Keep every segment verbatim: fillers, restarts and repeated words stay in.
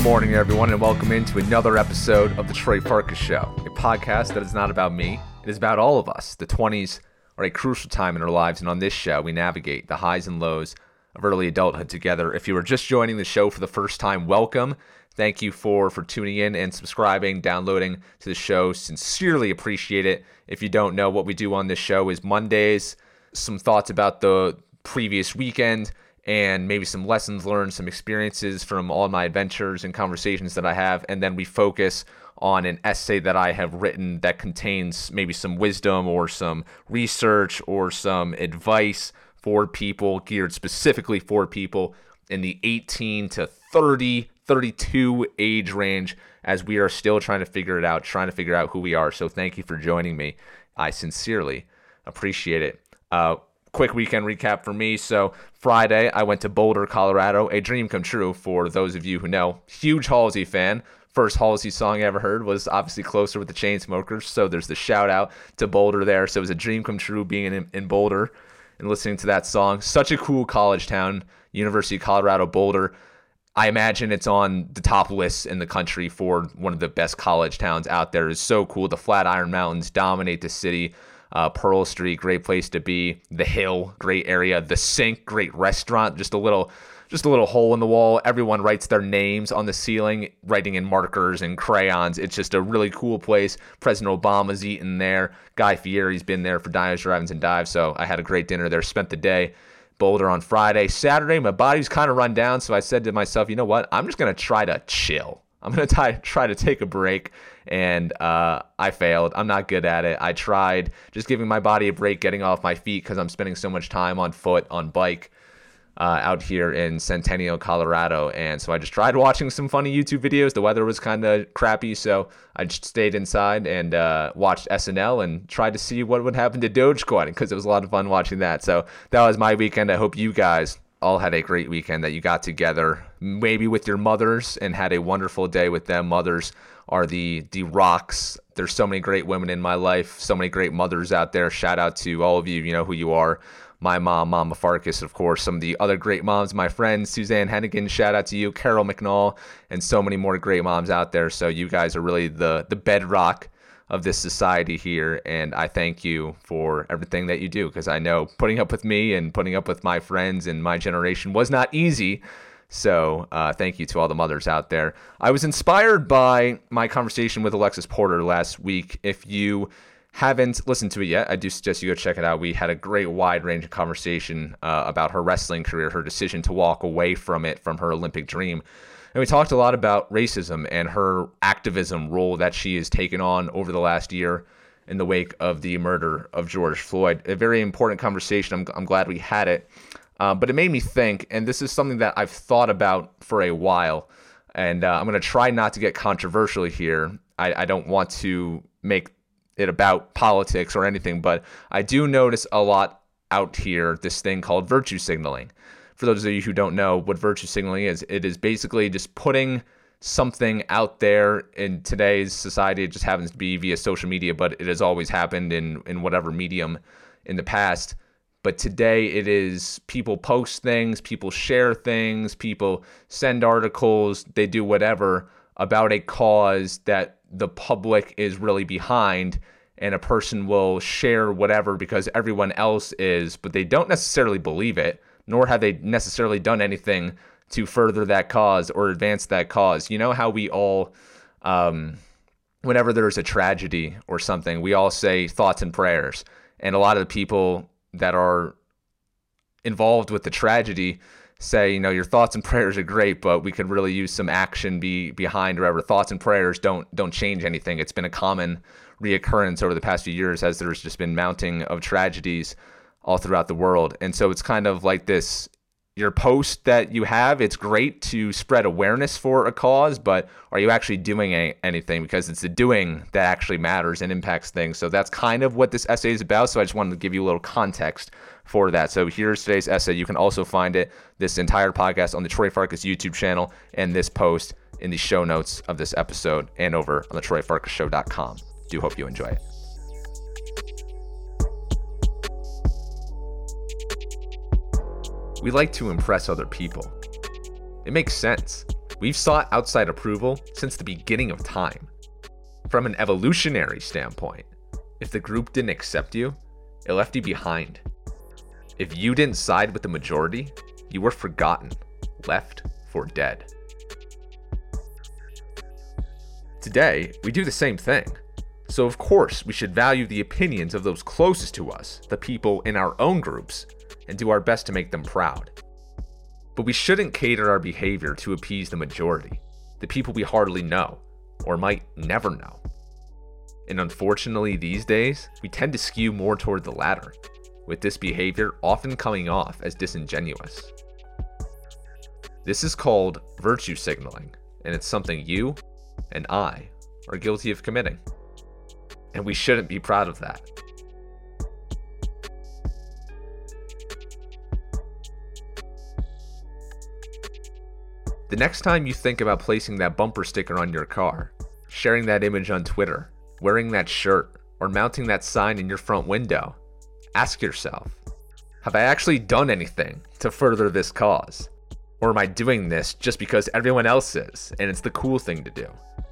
Good morning, everyone, and welcome into another episode of the Troy Farkas Show, a podcast that is not about me. It is about all of us. The twenties are a crucial time in our lives, and on this show, we navigate the highs and lows of early adulthood together. If you are just joining the show for the first time, welcome. Thank you for, for tuning in and subscribing, downloading to the show. Sincerely appreciate it. If you don't know, what we do on this show is Mondays, some thoughts about the previous weekend, and maybe some lessons learned, some experiences from all my adventures and conversations that I have. And then we focus on an essay that I have written that contains maybe some wisdom or some research or some advice for people, geared specifically for people in the eighteen to thirty, thirty-two age range, as we are still trying to figure it out, trying to figure out who we are. So thank you for joining me. I sincerely appreciate it. Uh, Quick weekend recap for me. So Friday, I went to Boulder, Colorado, a dream come true for those of you who know. Huge Halsey fan. First Halsey song I ever heard was obviously Closer with the Chainsmokers. So there's the shout out to Boulder there. So it was a dream come true being in, in Boulder and listening to that song. Such a cool college town, University of Colorado, Boulder. I imagine it's on the top lists in the country for one of the best college towns out there. It's so cool. The Flatiron Mountains dominate the city. Uh, Pearl Street, great place to be. The Hill, great area. The Sink, great restaurant. Just a little, just a little hole in the wall. Everyone writes their names on the ceiling, writing in markers and crayons. It's just a really cool place. President Obama's eaten there. Guy Fieri's been there for diners, drive-ins, and dives. So I had a great dinner there. Spent the day. Boulder on Friday. Saturday, my body's kind of run down, so I said to myself, you know what? I'm just gonna try to chill. I'm going to try, try to take a break, and uh, I failed. I'm not good at it. I tried just giving my body a break, getting off my feet because I'm spending so much time on foot, on bike, uh, out here in Centennial, Colorado. And so I just tried watching some funny YouTube videos. The weather was kind of crappy, so I just stayed inside and uh, watched S N L and tried to see what would happen to Dogecoin because it was a lot of fun watching that. So that was my weekend. I hope you guys all had a great weekend, that you got together maybe with your mothers and had a wonderful day with them. Mothers are the the rocks. There's so many great women in my life, so many great mothers out there. Shout out to all of you. You know who you are. My mom, Mama Farkas, of course. Some of the other great moms, my friend Suzanne Hennigan, shout out to you. Carol McNall, and so many more great moms out there. So you guys are really the the bedrock of this society here, and I thank you for everything that you do, because I know putting up with me and putting up with my friends and my generation was not easy. So uh, thank you to all the mothers out there. I was inspired by my conversation with Alexis Porter last week. If you haven't listened to it yet, I do suggest you go check it out. We had a great wide range of conversation uh, about her wrestling career, her decision to walk away from it, from her Olympic dream. And we talked a lot about racism and her activism role that she has taken on over the last year in the wake of the murder of George Floyd. A very important conversation. I'm, I'm glad we had it. Uh, but it made me think, and this is something that I've thought about for a while, and uh, I'm going to try not to get controversial here. I, I don't want to make it about politics or anything, but I do notice a lot out here this thing called virtue signaling. For those of you who don't know what virtue signaling is, it is basically just putting something out there. In today's society, it just happens to be via social media, but it has always happened in, in whatever medium in the past. But today it is people post things, people share things, people send articles, they do whatever about a cause that the public is really behind, and a person will share whatever because everyone else is, but they don't necessarily believe it, nor have they necessarily done anything to further that cause or advance that cause. You know how we all, um, whenever there's a tragedy or something, we all say thoughts and prayers. And a lot of the people that are involved with the tragedy say, you know, your thoughts and prayers are great, but we could really use some action be behind whatever. Thoughts and prayers don't don't change anything. It's been a common reoccurrence over the past few years as there's just been mounting of tragedies all throughout the world. And so it's kind of like this, your post that you have, it's great to spread awareness for a cause, but are you actually doing a, anything? Because it's the doing that actually matters and impacts things. So that's kind of what this essay is about. So I just wanted to give you a little context for that. So here's today's essay. You can also find it, this entire podcast, on the Troy Farkas YouTube channel, and this post in the show notes of this episode and over on the troy farkas show dot com. Do hope you enjoy it. We like to impress other people. It makes sense. We've sought outside approval since the beginning of time. From an evolutionary standpoint, if the group didn't accept you, it left you behind. If you didn't side with the majority, you were forgotten, left for dead. Today, we do the same thing. So of course, we should value the opinions of those closest to us, the people in our own groups, and do our best to make them proud. But we shouldn't cater our behavior to appease the majority, the people we hardly know, or might never know. And unfortunately these days, we tend to skew more toward the latter, with this behavior often coming off as disingenuous. This is called virtue signaling, and it's something you and I are guilty of committing. And we shouldn't be proud of that. The next time you think about placing that bumper sticker on your car, sharing that image on Twitter, wearing that shirt, or mounting that sign in your front window, ask yourself, have I actually done anything to further this cause? Or am I doing this just because everyone else is, and it's the cool thing to do?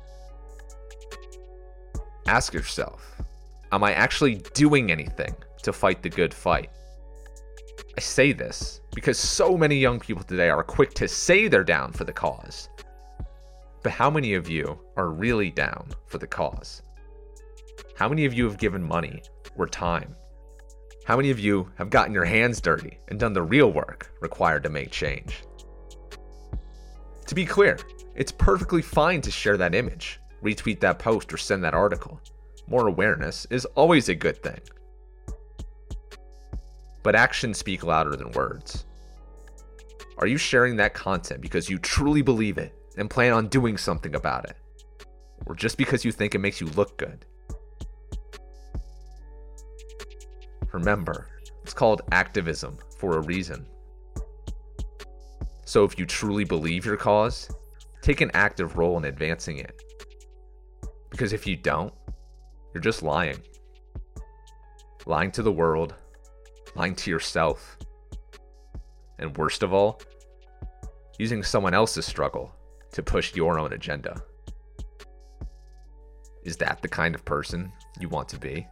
Ask yourself, am I actually doing anything to fight the good fight? I say this because so many young people today are quick to say they're down for the cause. But how many of you are really down for the cause? How many of you have given money or time? How many of you have gotten your hands dirty and done the real work required to make change? To be clear, it's perfectly fine to share that image, retweet that post, or send that article. More awareness is always a good thing. But actions speak louder than words. Are you sharing that content because you truly believe it and plan on doing something about it? Or just because you think it makes you look good? Remember, it's called activism for a reason. So if you truly believe your cause, take an active role in advancing it. Because if you don't, you're just lying. Lying to the world, lying to yourself, and worst of all, using someone else's struggle to push your own agenda. Is that the kind of person you want to be?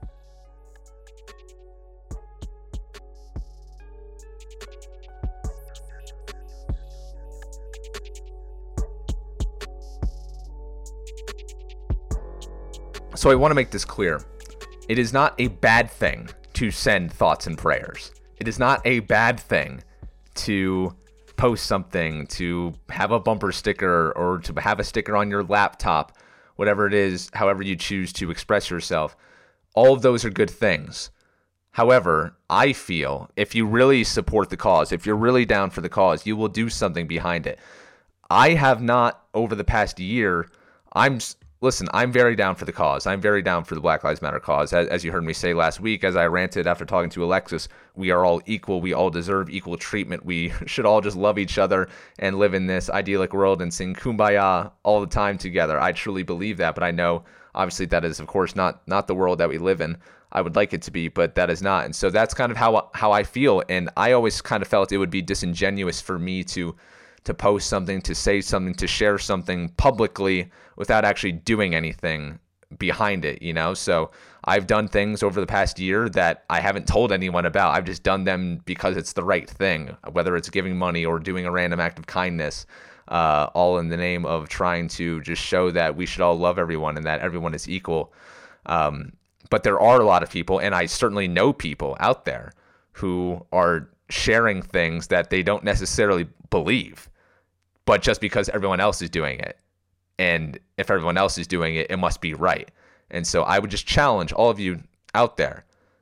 So I want to make this clear. It is not a bad thing to send thoughts and prayers. It is not a bad thing to post something, to have a bumper sticker, or to have a sticker on your laptop, whatever it is, however you choose to express yourself. All of those are good things. However, I feel if you really support the cause, if you're really down for the cause, you will do something behind it. I have not, over the past year, I'm Listen, I'm very down for the cause. I'm very down for the Black Lives Matter cause. As, as you heard me say last week, as I ranted after talking to Alexis, we are all equal. We all deserve equal treatment. We should all just love each other and live in this idyllic world and sing Kumbaya all the time together. I truly believe that, but I know obviously that is, of course, not not the world that we live in. I would like it to be, but that is not. And so that's kind of how how I feel. And I always kind of felt it would be disingenuous for me to to post something, to say something, to share something publicly without actually doing anything behind it, you know? So I've done things over the past year that I haven't told anyone about. I've just done them because it's the right thing, whether it's giving money or doing a random act of kindness, uh, all in the name of trying to just show that we should all love everyone and that everyone is equal. Um, but there are a lot of people, and I certainly know people out there who are sharing things that they don't necessarily believe, but just because everyone else is doing it. And if everyone else is doing it, it must be right. And so I would just challenge all of you out there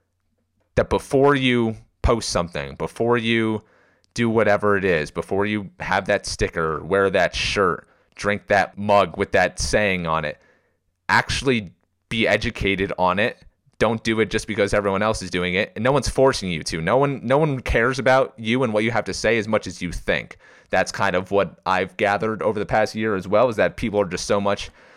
that before you post something, before you do whatever it is, before you have that sticker, wear that shirt, drink that mug with that saying on it, actually be educated on it. Don't do it just because everyone else is doing it. And no one's forcing you to. No one no one cares about you and what you have to say as much as you think. That's kind of what I've gathered over the past year as well, is that people are just so much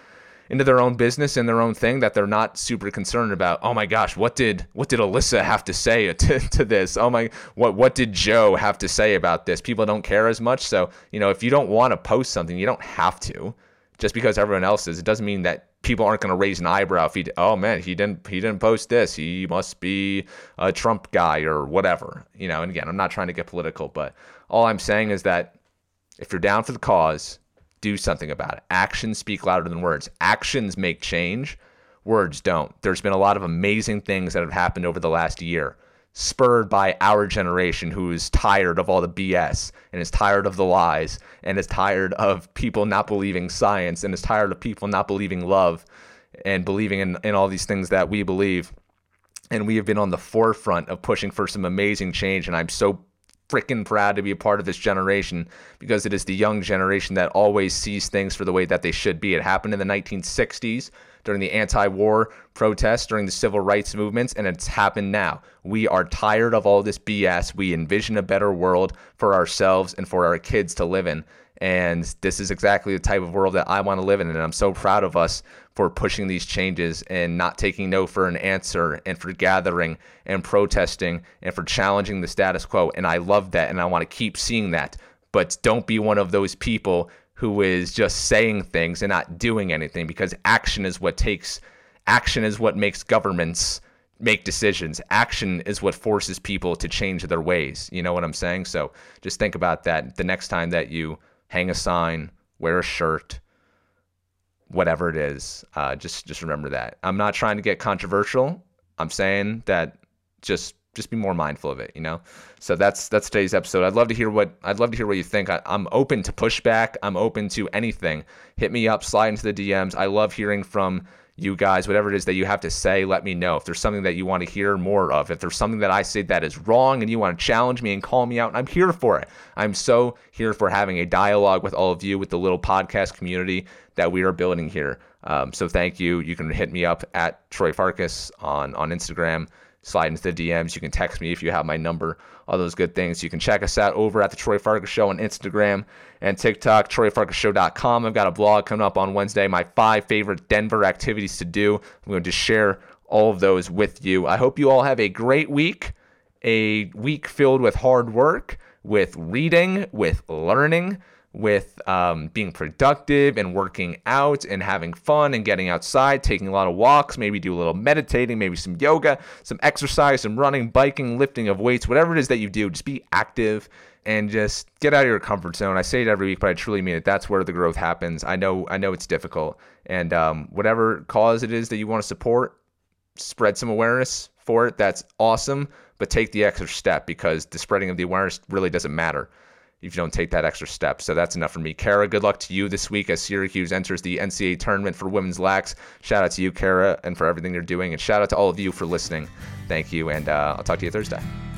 into their own business and their own thing that they're not super concerned about, oh my gosh, what did what did Alyssa have to say to, to this? Oh my, what what did Joe have to say about this? People don't care as much. So, you know, if you don't want to post something, you don't have to. Just because everyone else is, it doesn't mean that people aren't going to raise an eyebrow if he, oh man, he didn't he didn't post this. He must be a Trump guy or whatever. You know, and again, I'm not trying to get political, but all I'm saying is that if you're down for the cause, do something about it. Actions speak louder than words. Actions make change. Words don't. There's been a lot of amazing things that have happened over the last year, spurred by our generation who is tired of all the B S and is tired of the lies and is tired of people not believing science and is tired of people not believing love and believing in, in all these things that we believe. And we have been on the forefront of pushing for some amazing change. And I'm so freaking proud to be a part of this generation because it is the young generation that always sees things for the way that they should be. It happened in the nineteen sixties during the anti-war protests, during the civil rights movements, and it's happened now. We are tired of all this B S. We envision a better world for ourselves and for our kids to live in. And this is exactly the type of world that I want to live in. And I'm so proud of us for pushing these changes and not taking no for an answer and for gathering and protesting and for challenging the status quo. And I love that. And I want to keep seeing that. But don't be one of those people who is just saying things and not doing anything, because action is what takes action is what makes governments make decisions. Action is what forces people to change their ways. You know what I'm saying? So just think about that the next time that you hang a sign, wear a shirt, whatever it is. Uh, just just remember that. I'm not trying to get controversial. I'm saying that just just be more mindful of it, you know? So that's that's today's episode. I'd love to hear what I'd love to hear what you think. I, I'm open to pushback. I'm open to anything. Hit me up, slide into the D Ms. I love hearing from you guys. Whatever it is that you have to say, let me know. If there's something that you want to hear more of, if there's something that I say that is wrong and you want to challenge me and call me out, I'm here for it. I'm so here for having a dialogue with all of you, with the little podcast community that we are building here. Um, so thank you. You can hit me up at Troy Farkas on, on Instagram. Slide into the D Ms. You can text me if you have my number, all those good things. You can check us out over at the Troy Farkas Show on Instagram and TikTok, troy farkas show dot com. I've got a blog coming up on Wednesday, my five favorite Denver activities to do. I'm going to share all of those with you. I hope you all have a great week, a week filled with hard work, with reading, with learning, with um, being productive and working out and having fun and getting outside, taking a lot of walks, maybe do a little meditating, maybe some yoga, some exercise, some running, biking, lifting of weights, whatever it is that you do, just be active and just get out of your comfort zone. I say it every week, but I truly mean it. That's where the growth happens. I know I know it's difficult. And um, whatever cause it is that you want to support, spread some awareness for it. That's awesome. But take the extra step, because the spreading of the awareness really doesn't matter if you don't take that extra step. So that's enough for me. Kara, good luck to you this week as Syracuse enters the N C double A tournament for women's lax. Shout out to you, Kara, and for everything you're doing. And shout out to all of you for listening. Thank you, and uh, I'll talk to you Thursday.